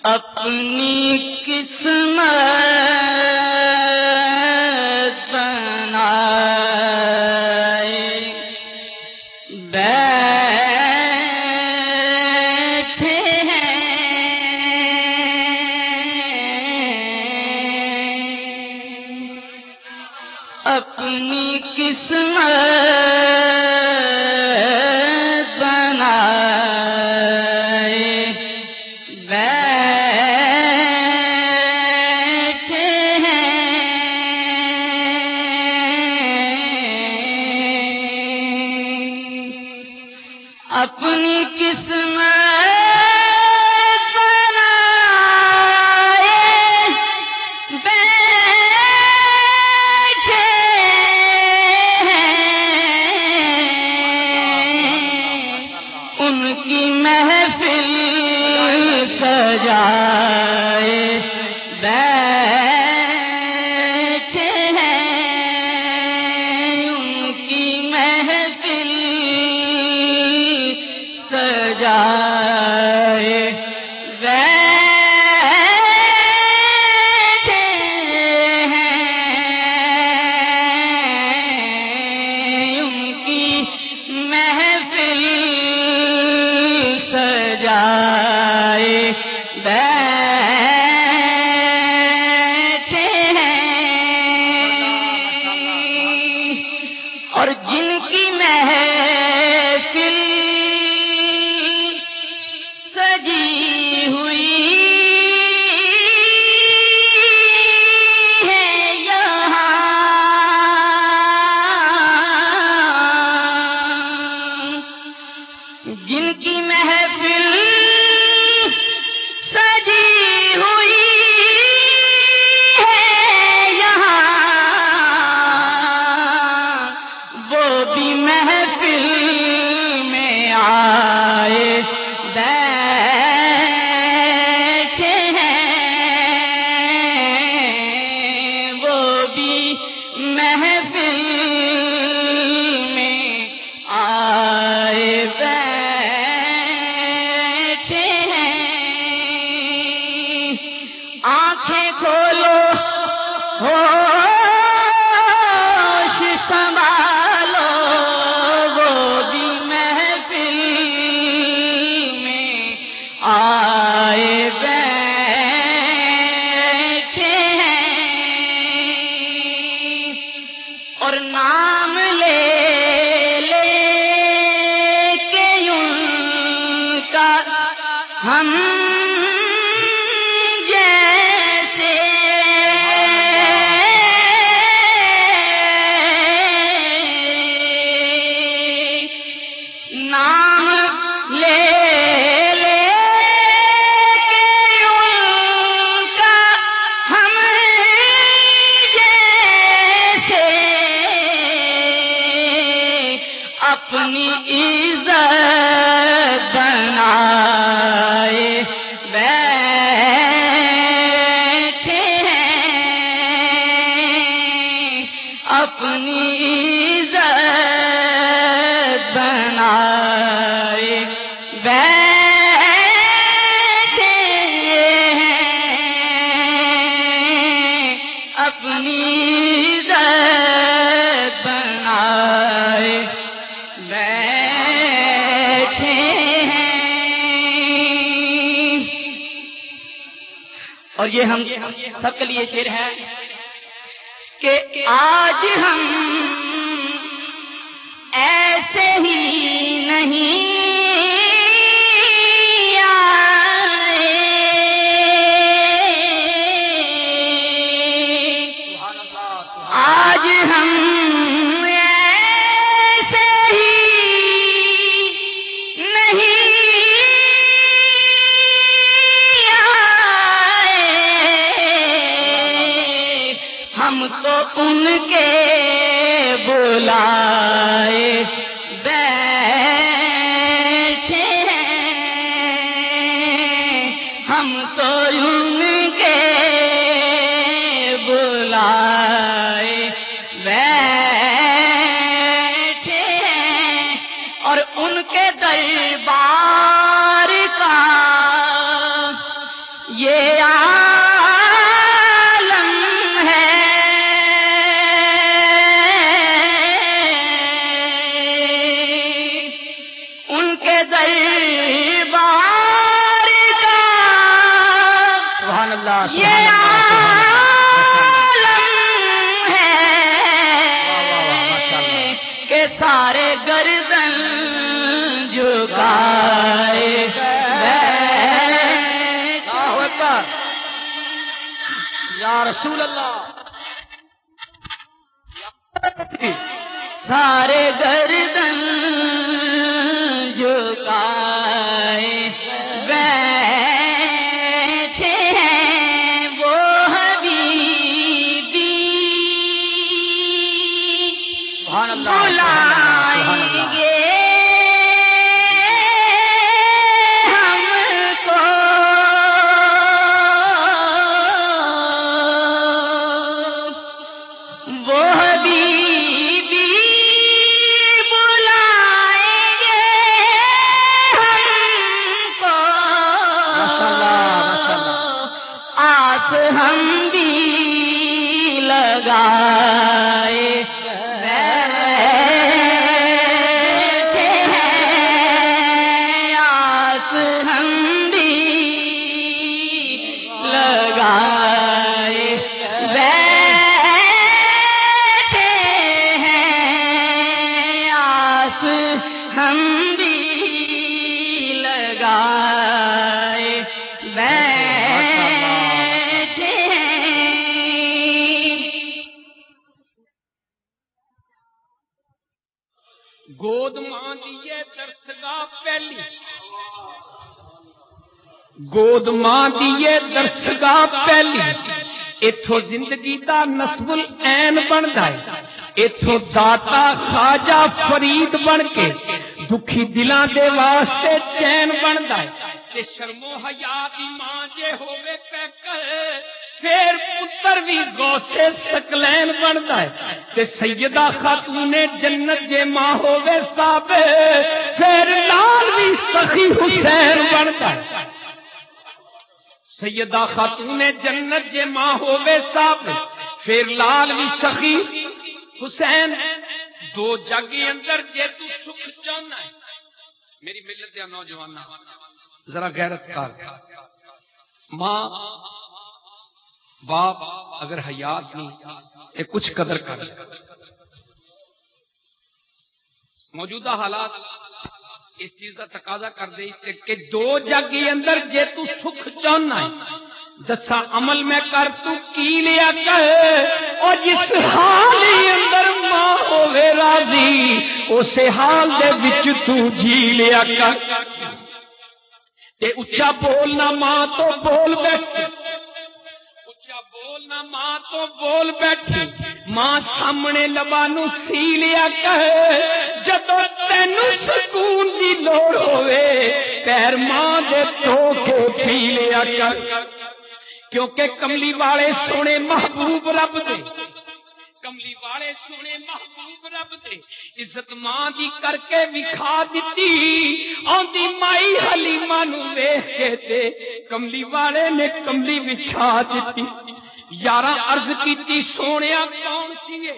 اپنی قسمت بنائے بیٹھے ہیں، اپنی قسمت بنائے بیٹھے ہیں، اپنی قسمت بنائے بیٹھے ہیں، ان کی محفل سجائے بیٹھے ہیں، ان کی محفل سجائے بیٹھے ہیں، ان کی محفل سجائے بیٹھے ہیں، اور جن کی محفل سجی ہوئی ہے یہاں، جن کی محفل سجی ہوئی ہے یہاں، وہ بھی محفل میں آئے بیٹھے ہیں، وہ بھی محفل میں آئے بیٹھے ہیں، آنکھیں کھولو ہوش سنبھالو، وہ بھی محفل میں آئے بیٹھے ہیں، اور نام لے لے کے ان کا ہم جیسے نام لے لے کے ان کا ہم جیسے اپنی عزت بنائے بیٹھے ہیں، اپنی عزت بنائے بیٹھے ہیں، اپنی عزت بنائے بیٹھے ہیں، اور یہ ہم سب کے لیے شعر ہے کہ آج ہم ایسے ہی نہیں آئے، آج ہم ایسے ہی نہیں آئے، ہم تو ان کے بلائے بیٹھے ہیں، ہم تو ان کے بلائے بیٹھے ہیں، اور ان کے دربار کا یہ عالم ہے ان کے دربار کا، سبحان اللہ یہ عالم ہے کہ سارے گردن جھکائے یا رسول اللہ، سارے گردن جھکائے بیٹھے ہیں وہ حبیبی، سبحان اللہ، بلائیں گے ہم کو، وہ حبیبی بلائیں گے ہم کو، ماشاء اللہ، ماشاء اللہ، آس ہم بھی لگائے بیٹھے ہیں، آس ہم بھی لگائے بیٹھے ہیں، آس ہم بھی لگائے بیٹھے ہیں۔ گود ماں دیے درسگاہ پہلی، گود ماں دیے درسگاہ پہلی، اتھو زندگی دا نصب العین بندا ہے، اتھو داتا خواجہ فرید بن کے دکھی دلاں دے واسطے چین بندا ہے، تے شرم و حیا دی ماں جے ہووے پیکر پھر پتر بھی غوث ثقلین بندا ہے، تے سیدہ خاتون جنت جے ماں ہووے ثابت پھر لال بھی سخی حسین بندا ہے، سیدہ خاتون جنت جے ماں ہووے ثابت پھر لال بھی سخی حسین، دو جگ اندر جے تو سکھ چاہنا ہے، میری ملت دے نوجوان ذرا غیرت کر، ماں باپ اگر حیات نہیں یہ کچھ قدر کر، موجودہ حالات اس چیز کا تقاضا کر دے کہ دو جگ اندر جے تو سکھ چاہنا ہے، دسا عمل میں کر تو کی لیا کر، اور جس حال اندر ماں ہووے راضی اسے حال دے وچ تو جی لیا کر، تے اچھا بولنا ماں تو بول بیٹھی، اچھا بولنا ماں تو بول بیٹھی، ماں سامنے لبانو سی لیا کر، جدو تینو سکون دی لوڑ ہوئے پیر ماں دے دھو کے پی لیا کر، کیونکہ کملی والے سونے محبوب رب دے، کملی والے سونے محبوب رب دے، عزت ماں دی کر کے وکھا دیتی، آندی مائی حلیمہ نو ویکھ کے تے کملی والے نے کملی بچھا دیتی، یاراں عرض کیتی سونیا کون سیے،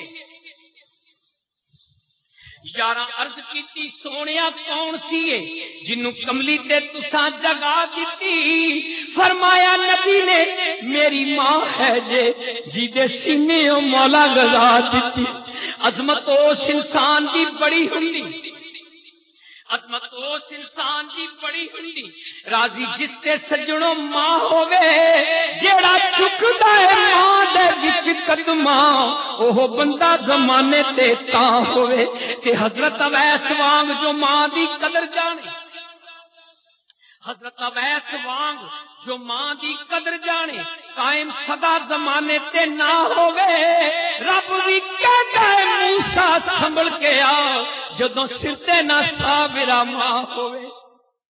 یاراں عرض کیتی سونیا کون سیے جنوں کملی تے تساں جگا دیتی، فرمایا نبی نے میری ماں ہے جے جی دے سینے مولا گزا دیتی، عظمت اس انسان دی بڑی ہوندی، عظمت اس انسان دی بڑی ہوندی، راضی جس تے سجنوں ماں ہووے، جیڑا چکدا ہے ماں دے وچ قدماں اوہ بندہ زمانے تے تاں ہووے، تے حضرت اویس وانگ جو ماں دی قدر جانے، حضرت اویس وانگ جو ماں دی قدر جانے، قائم صدا زمانے تے نہ ہووے، رب بھی کہتا ہے موسیٰ سنبھل کے آ، جدوں سر تے نہ صابرہ ماں ہووے۔